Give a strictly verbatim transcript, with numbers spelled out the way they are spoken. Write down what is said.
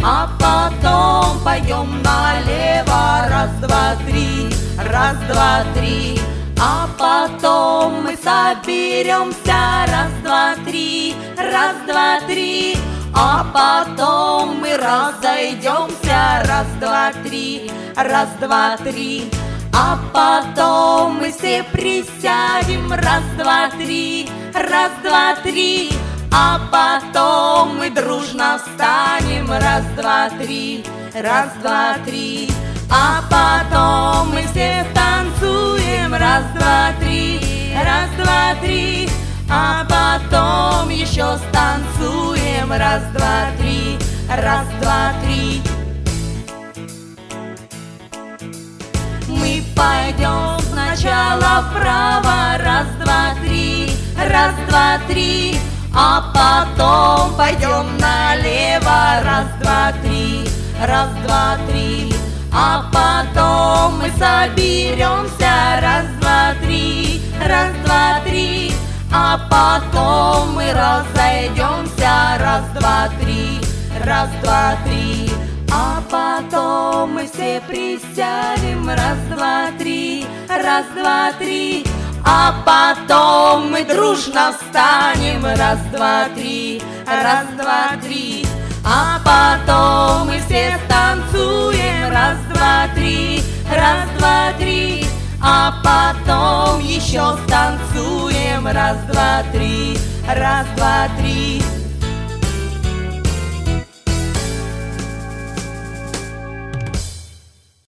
а потом пойдем налево. Раз, два, три, раз, два, три, а потом мы соберемся. Раз, два, три, раз, два, три, а потом мы разойдемся. Раз, два, три, раз, два, три, а потом мы все присядем. Раз, два, три, раз, два, три, а потом мы дружно встанем. Раз, два, три, раз, два, три, а потом мы все танцуем. Раз, два, три, раз, два, три, а потом еще станцуем. Раз, два, три, раз, два, три. Мы пойдем сначала вправо. Раз, два, три, раз, два, три, а потом пойдем налево. Раз, два, три, раз, два, три, а потом мы соберемся. Раз, два, три, раз, два, три, а потом мы разойдемся. Раз, два, три, раз, два, три, а потом мы все присядем. Раз, два, три, раз, два, три, а потом мы дружно встанем. Раз, два, три, раз, два, три, а потом мы все танцуем. Раз, два, три, раз, два, три, а потом еще станцуем. Раз, два, три, раз, два, три.